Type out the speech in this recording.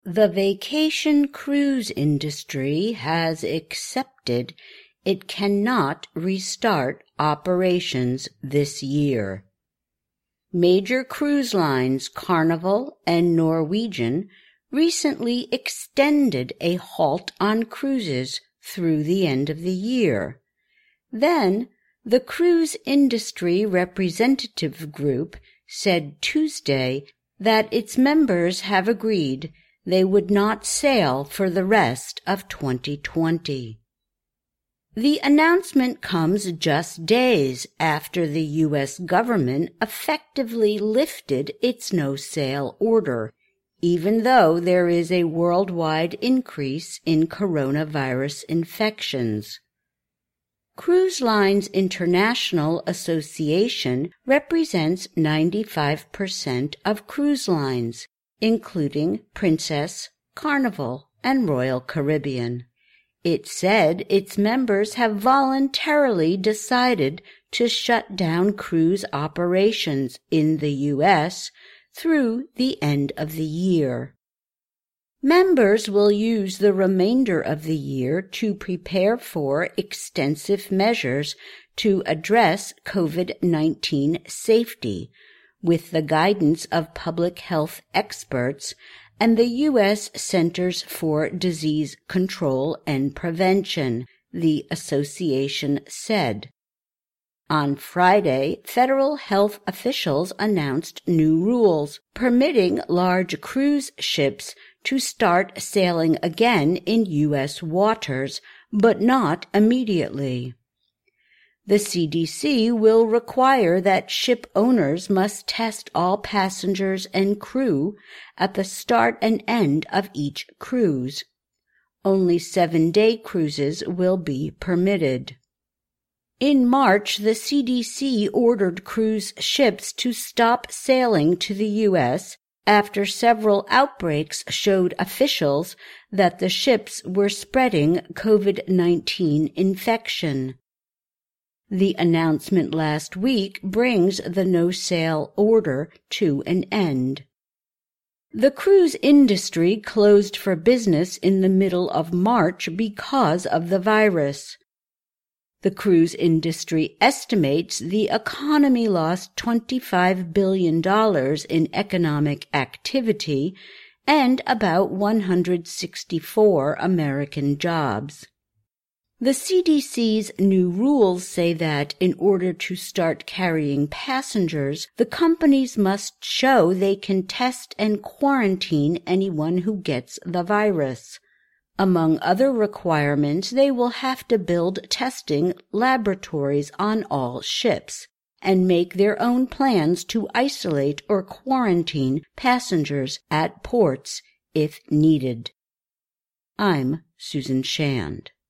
The vacation cruise industry has accepted it cannot restart operations this year. Major cruise lines Carnival and Norwegian recently extended a halt on cruises through the end of the year. Then, the Cruise Industry Representative Group said Tuesday that its members have agreed they would not sail for the rest of 2020. The announcement comes just days after the U.S. government effectively lifted its no-sail order, even though there is a worldwide increase in coronavirus infections. Cruise Lines International Association represents 95% of cruise lines, including Princess, Carnival, and Royal Caribbean. It said its members have voluntarily decided to shut down cruise operations in the U.S. through the end of the year. Members will use the remainder of the year to prepare for extensive measures to address COVID-19 safety, with the guidance of public health experts and the U.S. Centers for Disease Control and Prevention, the association said. On Friday, federal health officials announced new rules permitting large cruise ships to start sailing again in U.S. waters, but not immediately. The CDC will require that ship owners must test all passengers and crew at the start and end of each cruise. Only 7-day cruises will be permitted. In March, the CDC ordered cruise ships to stop sailing to the U.S. after several outbreaks showed officials that the ships were spreading COVID-19 infection. The announcement last week brings the no-sail order to an end. The cruise industry closed for business in the middle of March because of the virus. The cruise industry estimates the economy lost $25 billion in economic activity and about 164 American jobs. The CDC's new rules say that in order to start carrying passengers, the companies must show they can test and quarantine anyone who gets the virus. Among other requirements, they will have to build testing laboratories on all ships and make their own plans to isolate or quarantine passengers at ports if needed. I'm Susan Shand.